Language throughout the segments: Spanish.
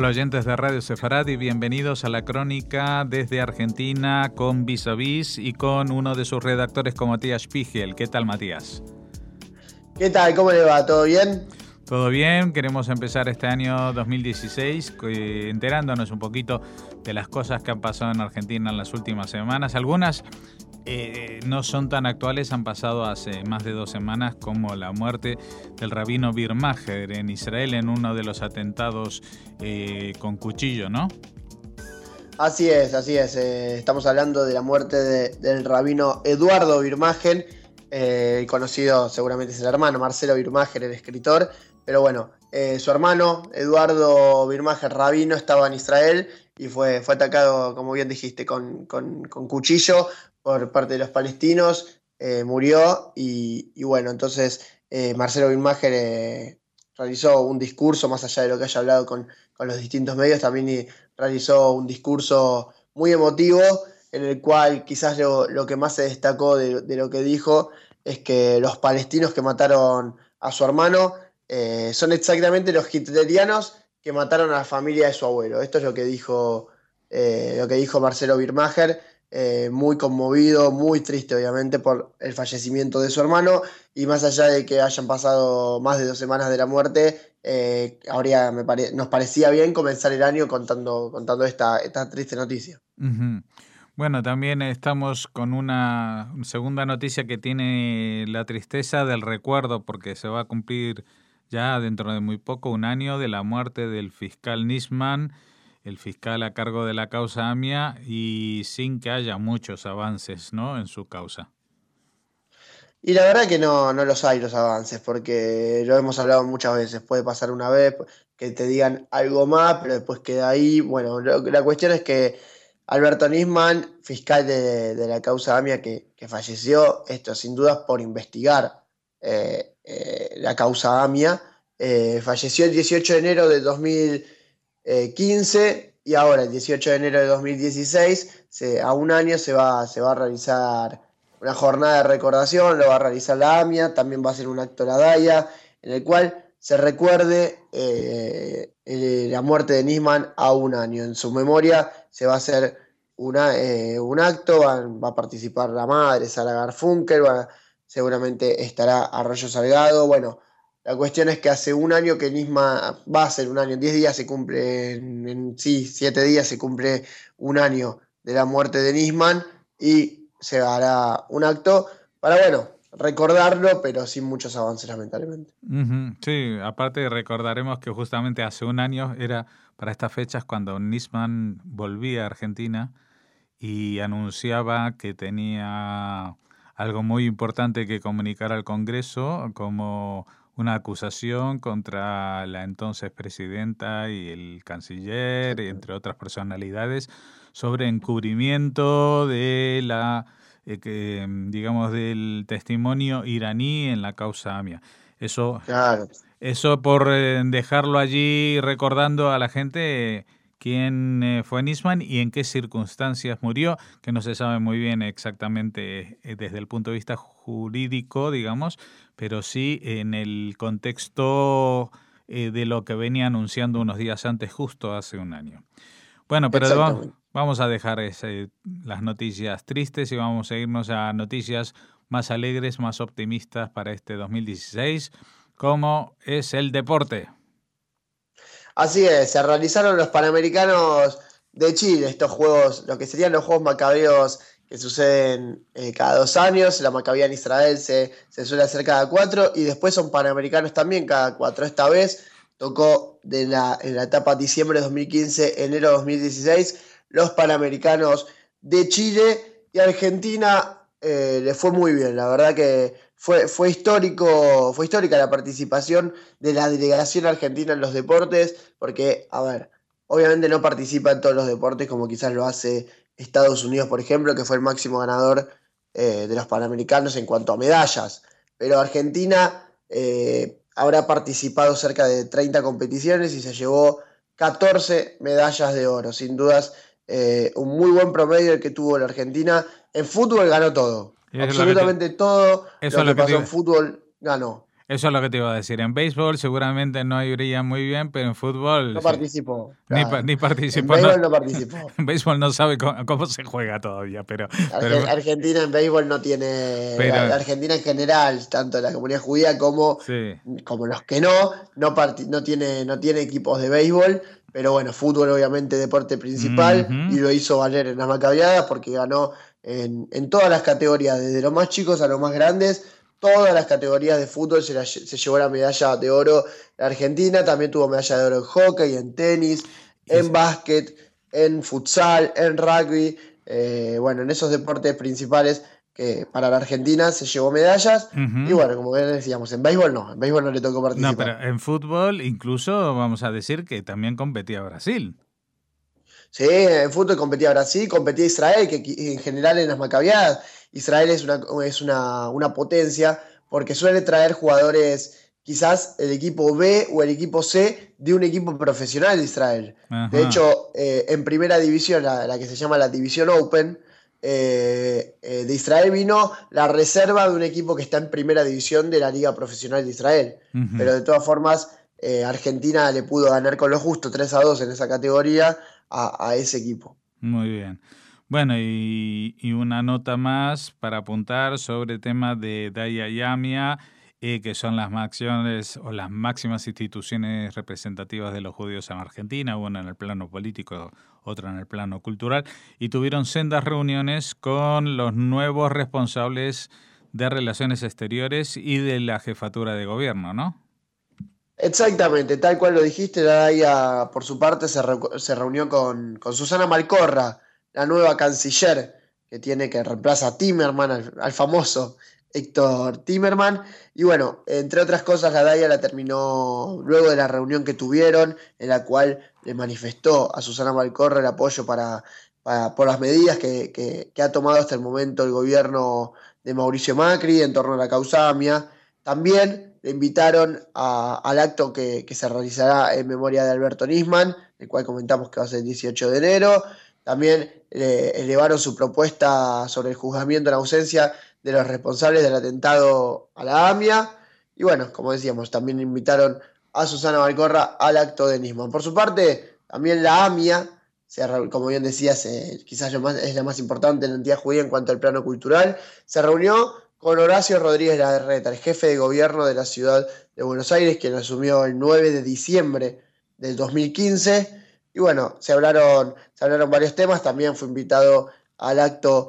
Hola oyentes de Radio Sefaradi, bienvenidos a la crónica desde Argentina con Vis a Vis y con uno de sus redactores con Matías Spiegel. ¿Qué tal, Matías? ¿Qué tal? ¿Cómo le va? ¿Todo bien? Todo bien, queremos empezar este año 2016 enterándonos un poquito de las cosas que han pasado en Argentina en las últimas semanas. Algunas no son tan actuales, han pasado hace más de 2 semanas, como la muerte del rabino Bir Maher en Israel en uno de los atentados con cuchillo, ¿no? Así es. Estamos hablando de la muerte del rabino Eduardo Bir Maher, conocido seguramente es el hermano Marcelo Bir Maher, el escritor, pero bueno, su hermano Eduardo Bir Maher, rabino, estaba en Israel y fue atacado, como bien dijiste, con cuchillo por parte de los palestinos, murió y bueno, entonces Marcelo Bir Maher realizó un discurso, más allá de lo que haya hablado con los distintos medios, también realizó un discurso muy emotivo, en el cual quizás lo que más se destacó de lo que dijo es que los palestinos que mataron a su hermano son exactamente los hitlerianos que mataron a la familia de su abuelo. Esto es lo que dijo Marcelo Bir Maher, muy conmovido, muy triste obviamente por el fallecimiento de su hermano, y más allá de que hayan pasado más de 2 semanas de la muerte, nos parecía bien comenzar el año contando esta triste noticia. Uh-huh. Bueno, también estamos con una segunda noticia que tiene la tristeza del recuerdo, porque se va a cumplir ya dentro de muy poco 1 año de la muerte del fiscal Nisman, el fiscal a cargo de la causa AMIA, y sin que haya muchos avances, ¿no?, en su causa. Y la verdad que no los hay los avances, porque lo hemos hablado muchas veces. Puede pasar una vez que te digan algo más, pero después queda ahí. Bueno, la cuestión es que Alberto Nisman, fiscal de la causa AMIA que falleció, esto sin dudas por investigar la causa AMIA, falleció el 18 de enero de 2015 y ahora el 18 de enero de 2016, a 1 año se va a realizar una jornada de recordación, lo va a realizar la AMIA, también va a ser un acto la DAIA, en el cual se recuerde la muerte de Nisman a 1 año. En su memoria se va a hacer un acto, va a participar la madre, Sara Garfunkel, seguramente estará Arroyo Salgado. Bueno, la cuestión es que hace 1 año que Nisman, va a ser 1 año, en 10 días se cumple, en 7 días se cumple 1 año de la muerte de Nisman, y se hará un acto para, bueno, recordarlo, pero sin muchos avances, lamentablemente. Uh-huh. Sí, aparte recordaremos que justamente hace 1 año era para estas fechas cuando Nisman volvía a Argentina y anunciaba que tenía algo muy importante que comunicar al Congreso, como una acusación contra la entonces presidenta y el canciller, entre otras personalidades, sobre encubrimiento de digamos, del testimonio iraní en la causa AMIA. Claro. Eso por dejarlo allí recordando a la gente quién fue Nisman y en qué circunstancias murió, que no se sabe muy bien exactamente desde el punto de vista jurídico, digamos, pero sí en el contexto de lo que venía anunciando unos días antes, justo hace 1 año. Bueno, pero vamos a dejar las noticias tristes y vamos a irnos a noticias más alegres, más optimistas para este 2016, como es el deporte. Así es, se realizaron los Panamericanos de Chile, estos juegos, lo que serían los Juegos Macabeos que suceden cada 2 años. La Macabea en Israel se suele hacer cada 4 y después son Panamericanos también cada 4. Esta vez tocó en la etapa diciembre de 2015, enero de 2016, los Panamericanos de Chile, y Argentina le fue muy bien. La verdad que fue histórica la participación de la delegación argentina en los deportes, porque, a ver, obviamente no participa en todos los deportes como quizás lo hace Estados Unidos, por ejemplo, que fue el máximo ganador de los Panamericanos en cuanto a medallas, pero Argentina habrá participado cerca de 30 competiciones y se llevó 14 medallas de oro. Sin dudas, un muy buen promedio el que tuvo la Argentina. En fútbol ganó todo. Absolutamente todo lo que pasó en fútbol ganó. Eso es lo que te iba a decir. En béisbol seguramente no iría muy bien, pero en fútbol No sí. participó. Ni Claro. En participó. béisbol no participó. En béisbol no sabe cómo se juega todavía, pero Argentina en béisbol no tiene. pero Argentina en general, tanto la comunidad judía como sí. los que no tiene equipos de béisbol. Pero bueno, fútbol obviamente deporte principal y lo hizo valer en las Macabiadas porque ganó en todas las categorías, desde los más chicos a los más grandes. Todas las categorías de fútbol se llevó la medalla de oro la Argentina. También tuvo medalla de oro en hockey, en tenis, en básquet, en futsal, en rugby. Bueno, en esos deportes principales que para la Argentina se llevó medallas. Y bueno, como bien decíamos, en béisbol no le tocó participar. No, pero en fútbol incluso vamos a decir que también competía Brasil. Sí, en fútbol competía Brasil, competía Israel, que en general en las Macabiadas Israel es una potencia porque suele traer jugadores, quizás el equipo B o el equipo C de un equipo profesional de Israel. Ajá. De hecho, en primera división, la que se llama la División Open, de Israel vino la reserva de un equipo que está en primera división de la Liga Profesional de Israel. Pero de todas formas, Argentina le pudo ganar con lo justo 3-2 en esa categoría a ese equipo. Muy bien. Bueno, y una nota más para apuntar sobre el tema de Daya y Amia, que son las máximas instituciones representativas de los judíos en Argentina, una en el plano político, otra en el plano cultural, y tuvieron sendas reuniones con los nuevos responsables de Relaciones Exteriores y de la jefatura de gobierno, ¿no? Exactamente, tal cual lo dijiste, la DAIA por su parte se reunió con Susana Malcorra, la nueva canciller que reemplaza a Timmerman, al famoso Héctor Timmerman. Y bueno, entre otras cosas, la DAIA la terminó luego de la reunión que tuvieron, en la cual le manifestó a Susana Malcorra el apoyo por las medidas que ha tomado hasta el momento el gobierno de Mauricio Macri en torno a la causa AMIA. También le invitaron al acto que se realizará en memoria de Alberto Nisman, el cual comentamos que va a ser el 18 de enero. También elevaron su propuesta sobre el juzgamiento en ausencia de los responsables del atentado a la AMIA. Y bueno, como decíamos, también invitaron a Susana Malcorra al acto de Nisman. Por su parte, también la AMIA, como bien decías, quizás es la más importante en la entidad judía en cuanto al plano cultural, se reunió con Horacio Rodríguez Larreta, el jefe de gobierno de la ciudad de Buenos Aires, quien asumió el 9 de diciembre del 2015. Y bueno, se hablaron varios temas. También fue invitado al acto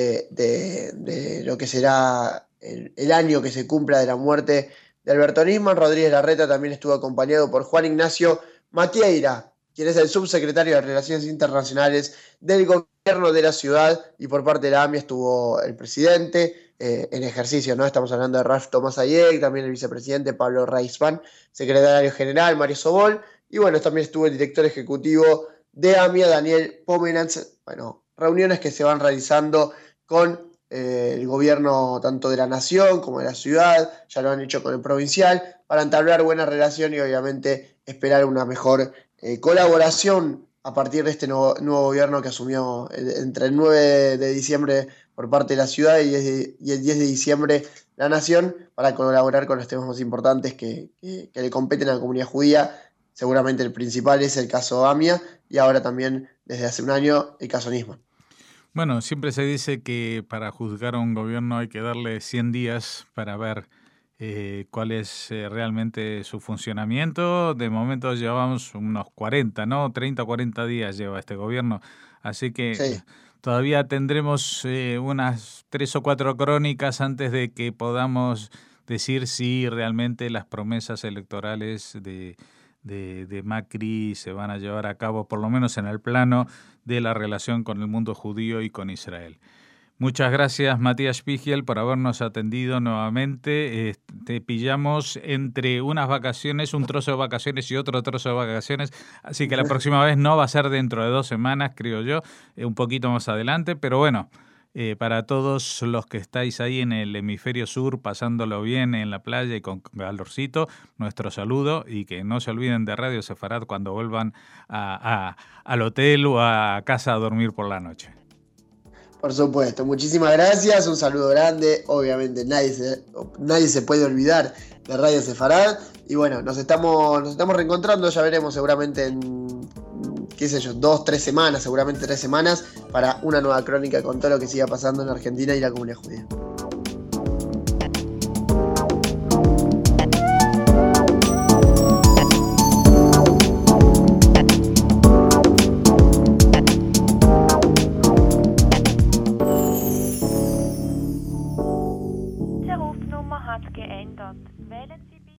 de lo que será el año que se cumpla de la muerte de Alberto Nisman. Rodríguez Larreta también estuvo acompañado por Juan Ignacio Matieira, quien es el subsecretario de Relaciones Internacionales del gobierno de la ciudad, y por parte de la AMIA estuvo el presidente en ejercicio, ¿no? Estamos hablando de Ralph Tomás Hayek, también el vicepresidente Pablo Reisman, secretario general Mario Sobol, y bueno, también estuvo el director ejecutivo de AMIA, Daniel Pomeranz. Bueno, reuniones que se van realizando con el gobierno tanto de la nación como de la ciudad, ya lo han hecho con el provincial, para entablar buena relación y obviamente esperar una mejor colaboración a partir de este nuevo gobierno que asumió entre el 9 de diciembre por parte de la ciudad y el 10 de diciembre la nación, para colaborar con los temas más importantes que le competen a la comunidad judía. Seguramente el principal es el caso AMIA y ahora también desde hace un año el caso Nisman. Bueno, siempre se dice que para juzgar a un gobierno hay que darle 100 días para ver cuál es realmente su funcionamiento. De momento llevamos unos 40, ¿no? 30 o 40 días lleva este gobierno. Así que sí, todavía tendremos unas 3 o 4 crónicas antes de que podamos decir si realmente las promesas electorales de Macri se van a llevar a cabo, por lo menos en el plano de la relación con el mundo judío y con Israel. Muchas gracias, Matías Spiegel, por habernos atendido nuevamente. Te pillamos entre unas vacaciones, un trozo de vacaciones y otro trozo de vacaciones, así que la próxima vez no va a ser dentro de 2 semanas, creo yo, un poquito más adelante, pero bueno, para todos los que estáis ahí en el hemisferio sur, pasándolo bien en la playa y con calorcito, nuestro saludo, y que no se olviden de Radio Sefarad cuando vuelvan al hotel o a casa a dormir por la noche. Por supuesto, muchísimas gracias, un saludo grande. Obviamente nadie se puede olvidar de Radio Sefarad. Y bueno, nos estamos reencontrando, ya veremos seguramente en, qué sé yo, 2-3 semanas, seguramente 3 semanas, para una nueva crónica con todo lo que siga pasando en Argentina y la comunidad judía.